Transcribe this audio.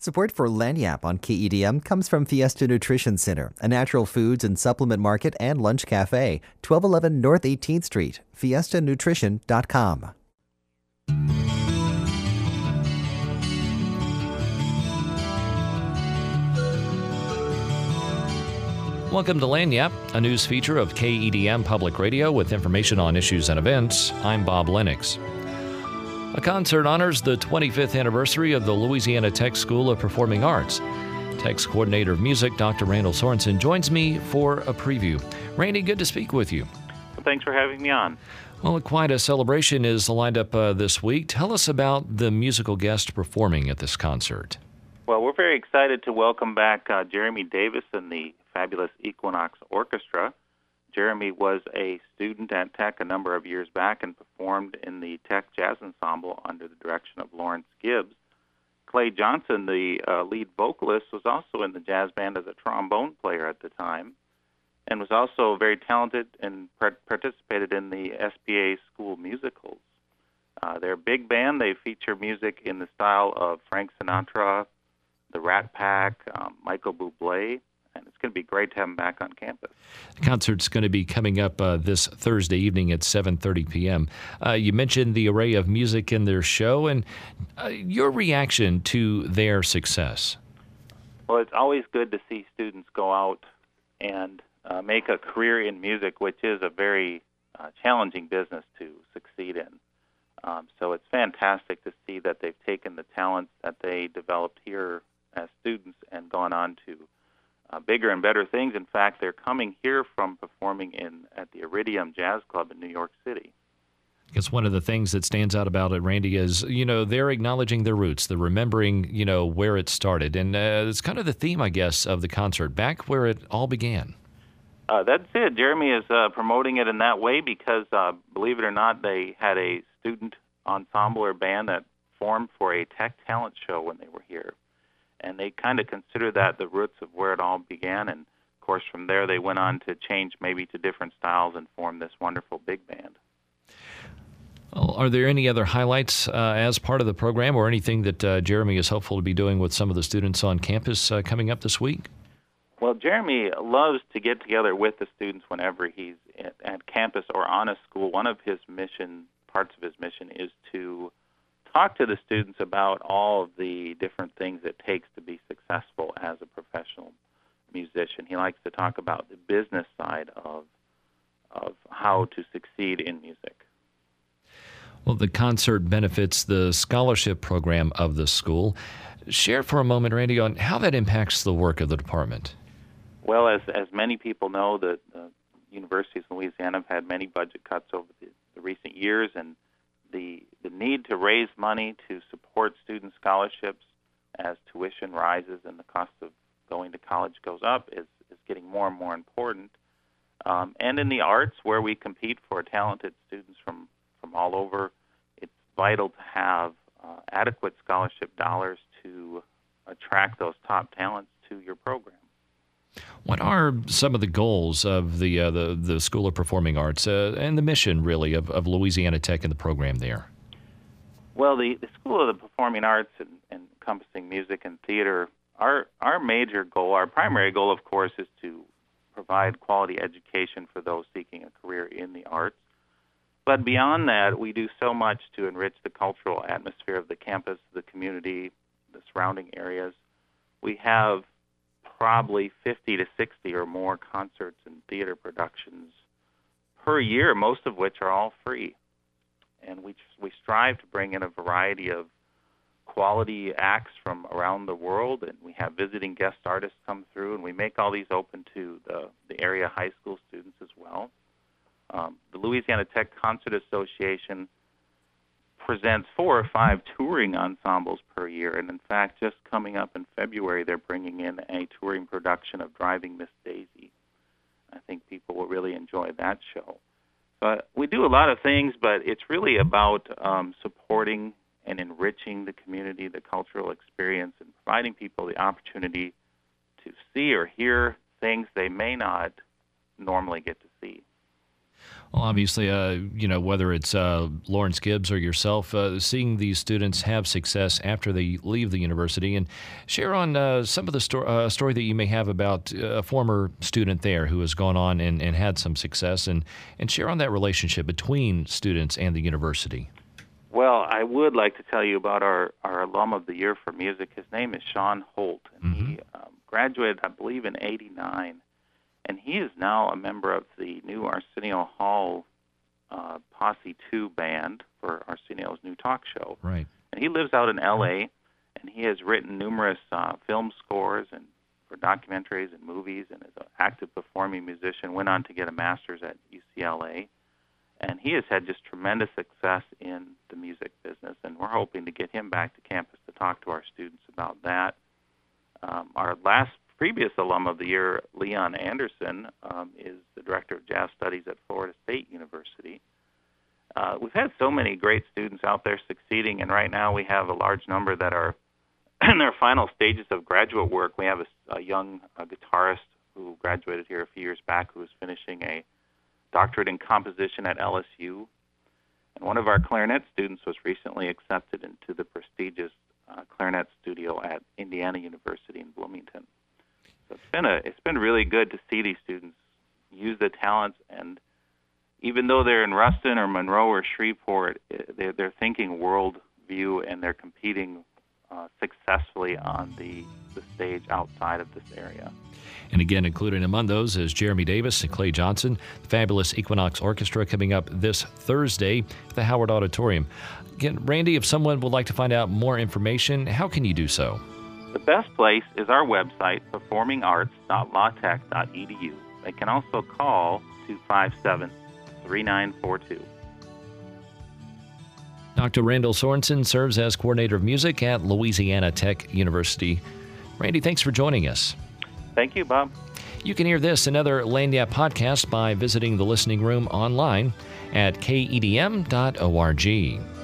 Support for Lagniappe on KEDM comes from Fiesta Nutrition Center, a natural foods and supplement market and lunch cafe, 1211 North 18th Street, fiestanutrition.com. Welcome to Lagniappe, a news feature of KEDM Public Radio with information on issues and events. I'm Bob Lennox. A concert honors the 25th anniversary of the Louisiana Tech School of Performing Arts. Tech's coordinator of music, Dr. Randall Sorensen, joins me for a preview. Randy, good to speak with you. Well, thanks for having me on. Well, quite a celebration is lined up this week. Tell us about the musical guest performing at this concert. Well, we're very excited to welcome back Jeremy Davis and the fabulous Equinox Orchestra. Jeremy was a student at Tech a number of years back and performed in the Tech Jazz Ensemble under the direction of Lawrence Gibbs. Clay Johnson, the lead vocalist, was also in the jazz band as a trombone player at the time and was also very talented and participated in the SPA school musicals. They're a big band. They feature music in the style of Frank Sinatra, the Rat Pack, Michael Bublé, and it's going to be great to have them back on campus. The concert's going to be coming up this Thursday evening at 7:30 p.m. You mentioned the array of music in their show, and your reaction to their success. Well, it's always good to see students go out and make a career in music, which is a very challenging business to succeed in. So it's fantastic to see that they've taken the talents that they developed here as students and gone on to bigger and better things. In fact, they're coming here from performing at the Iridium Jazz Club in New York City. I guess one of the things that stands out about it, Randy, is, they're acknowledging their roots. They're remembering, where it started. And it's kind of the theme, I guess, of the concert, back where it all began. That's it. Jeremy is promoting it in that way because, believe it or not, they had a student ensemble or band that formed for a Tech talent show when they were here. And they kind of consider that the roots of where it all began. And, of course, from there they went on to change maybe to different styles and form this wonderful big band. Well, are there any other highlights as part of the program or anything that Jeremy is hopeful to be doing with some of the students on campus coming up this week? Well, Jeremy loves to get together with the students whenever he's at campus or on a school. One of his parts of his mission is to talk to the students about all of the different things it takes to be successful as a professional musician. He likes to talk about the business side of how to succeed in music. Well, the concert benefits the scholarship program of the school. Share for a moment, Randy, on how that impacts the work of the department. Well, as many people know, the universities in Louisiana have had many budget cuts over the recent years, and the need to raise money to support student scholarships as tuition rises and the cost of going to college goes up is getting more and more important. And in the arts, where we compete for talented students from all over, it's vital to have adequate scholarship dollars to attract those top talents to your program. What are some of the goals of the School of Performing Arts and the mission, really, of Louisiana Tech and the program there? Well, the School of the Performing Arts and encompassing music and theater, our major goal, our primary goal, of course, is to provide quality education for those seeking a career in the arts. But beyond that, we do so much to enrich the cultural atmosphere of the campus, the community, the surrounding areas. We have probably 50 to 60 or more concerts and theater productions per year, most of which are all free. And we strive to bring in a variety of quality acts from around the world, and we have visiting guest artists come through, and we make all these open to the area high school students as well. The Louisiana Tech Concert Association presents 4 or 5 touring ensembles per year, and in fact, just coming up in February, they're bringing in a touring production of Driving Miss Daisy. I think people will really enjoy that show. But we do a lot of things, but it's really about supporting and enriching the community, the cultural experience, and providing people the opportunity to see or hear things they may not normally get to see. Well, obviously, whether it's Lawrence Gibbs or yourself, seeing these students have success after they leave the university, and share on some of the story that you may have about a former student there who has gone on and had some success, and share on that relationship between students and the university. Well, I would like to tell you about our alum of the year for music. His name is Sean Holt, and he graduated, I believe, in '89. And he is now a member of the new Arsenio Hall Posse 2 band for Arsenio's new talk show. Right. And he lives out in L.A., and he has written numerous film scores and for documentaries and movies, and is an active performing musician, went on to get a master's at UCLA. And he has had just tremendous success in the music business, and we're hoping to get him back to campus to talk to our students about that. Our previous alum of the year, Leon Anderson, is the director of jazz studies at Florida State University. We've had so many great students out there succeeding, and right now we have a large number that are in their final stages of graduate work. We have a young guitarist who graduated here a few years back who is finishing a doctorate in composition at LSU. And one of our clarinet students was recently accepted into the prestigious clarinet studio at Indiana University in Bloomington. So it's been really good to see these students use the talents, and even though they're in Ruston or Monroe or Shreveport, they're thinking world view, and they're competing successfully on the stage outside of this area. And again, included among those is Jeremy Davis and Clay Johnson, the fabulous Equinox Orchestra, coming up this Thursday at the Howard Auditorium. Again, Randy, if someone would like to find out more information, how can you do so? The best place is our website, performingarts.lawtech.edu. They can also call 257-3942. Dr. Randall Sorensen serves as coordinator of music at Louisiana Tech University. Randy, thanks for joining us. Thank you, Bob. You can hear this and other Lagniappe podcasts by visiting the listening room online at kedm.org.